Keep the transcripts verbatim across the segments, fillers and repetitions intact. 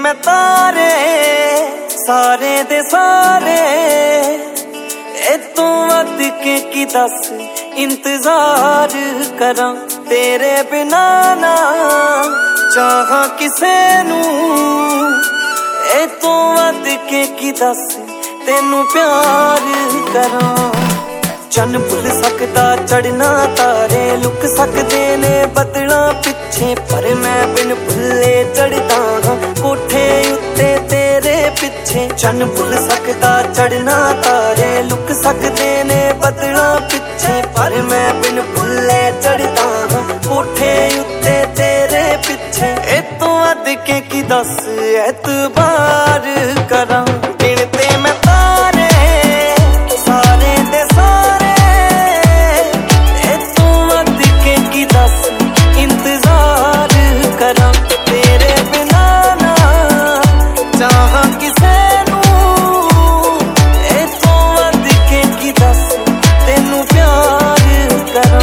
मैं तारे सारे दे सारे ए तू वध के की दस इंतजार करा तेरे बिना ना चाहा किसे नू ए तू वध के की दस तेनू प्यार करा। चन भुल सकदा चढ़ना तारे लुक सकदे ने बदला पिछे पर मैं बिन भुले चढ़दा हाँ कोठे उत्ते तेरे पिछे। चन भुल सकदा चढ़ना तारे लुक सकदे ने बदला पिछे पर मैं बिन भुले चढ़दा हाँ कोठे उत्ते तेरे पिछे। ए तू अद के की दस एतबार करा गिनते मैं तारे सारे दे सारे इंतजार करा तेरे बिना ना चाहा किसे नू ए तू वध के की दस तेनू प्यार करा।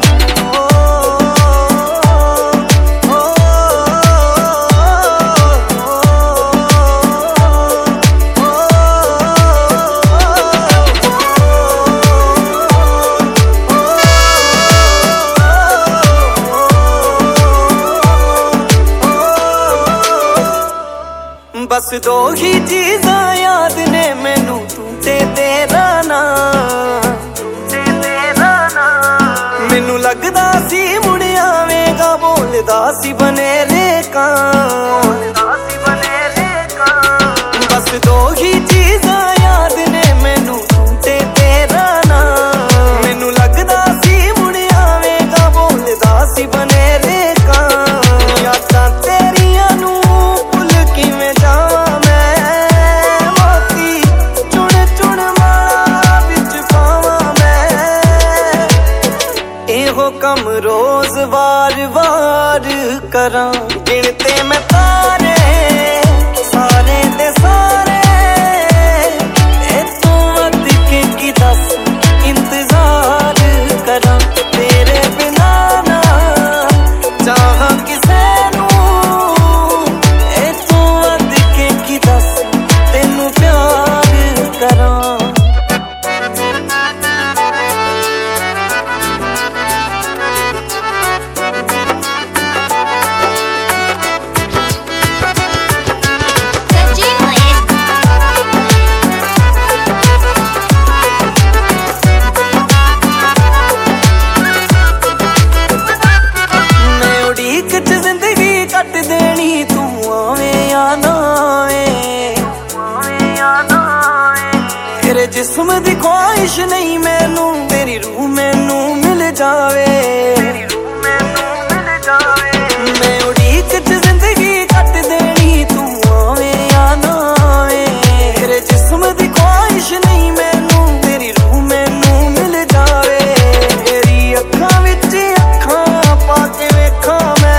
बस दो ही चीज़ां याद ने मैनू तू ते तेरा ना मैनू लगदा सी मुड़ आवेगा बोलदा सी बनेरे का। बस दो ही चीज़ां याद ने मैनू तू ते तेरा ना मैनू लगदा सी मुड़ आवेगा बोलदा सी बनेरे का। यादां तेरियां नू भुल किवें जावां कम रोज वार वार करा गिनते मैं तारे सारे दे सारे ए तू वध के की दस इंतजार करा तेरे बिना ना चाहा किसे नू ए तू वध के की दस तेनू प्यार करा। कट देनी तू आवे या ना आए तेरे जिस्म दी ख्वाहिश नहीं मैनू तेरी रूह मैनू मिल जावे। मैं उड़ीक च जिंदगी कट देनी तू आवे या ना आए तेरे जिस्म दी ख्वाहिश नहीं मैनू तेरी रूह मैनू मिल जावे। तेरी अखां विच अखां पा के वेखां मैं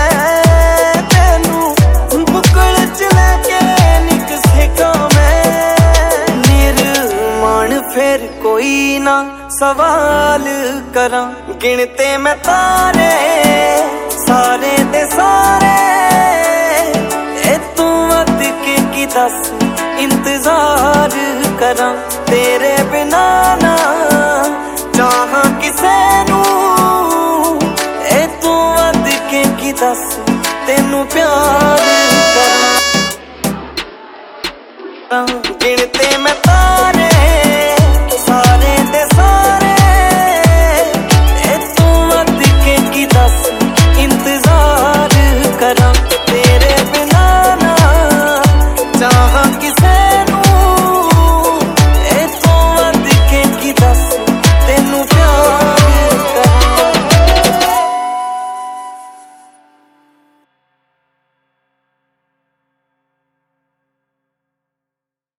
फिर कोई ना सवाल करा गिनते मैं तारे सारे दे सारे ए तू वध के की दस इंतजार करा तेरे बिना ना चाहा किसे नू ए तू वध के की दस तेनू प्यार